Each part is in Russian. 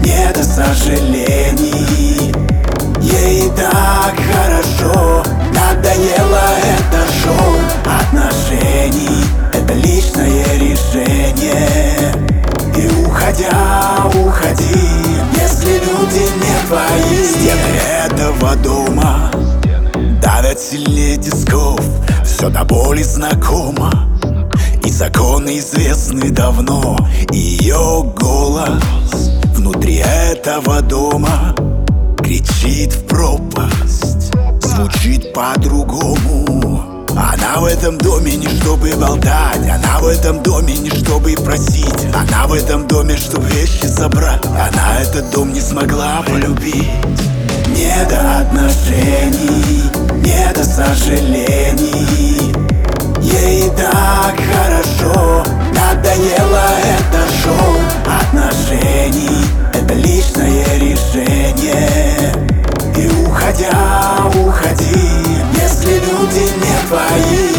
не до сожалений. Ей так хорошо, надоело это шоу отношений. Это личное решение. И уходя, уходи, если люди не твои. Стены этого дома давят сильнее тисков, все до боли знакомо, и законы известны давно. И ее голос внутри этого дома кричит в пропасть, звучит по-другому. Она в этом доме не чтобы болтать, она в этом доме не чтобы просить, она в этом доме, чтобы вещи собрать. Она этот дом не смогла полюбить. Не до отношений, не до сожалений. Ей так хорошо, надоело это шоу отношений. Это личное решение. И уходя, уходи, если люди не твои.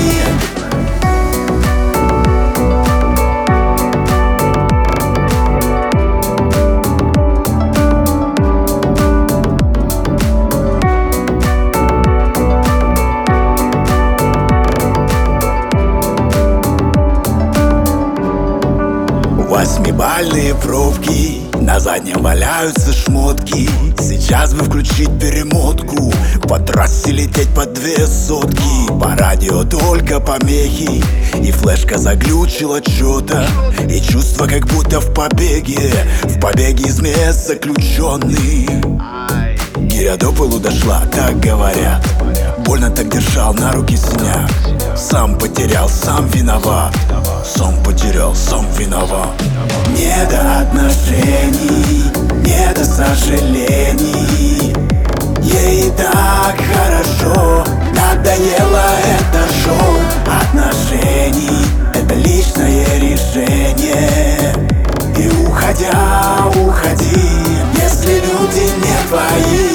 Восьмибальные пробки, на заднем валяются шмотки. Сейчас бы включить перемотку, по трассе лететь по 2 сотки. По радио только помехи, и флешка заглючила чё-то. И чувство, как будто в побеге из мест заключенный. Гиря до полу дошла, так говорят. Больно так держал, на руки синяк. Сам потерял, сам виноват. Сам потерял, сам виноват. Не до отношений, не до сожалений. Ей так хорошо, надоело это шоу отношений. Это личное решение. И уходя, уходи, если люди не твои.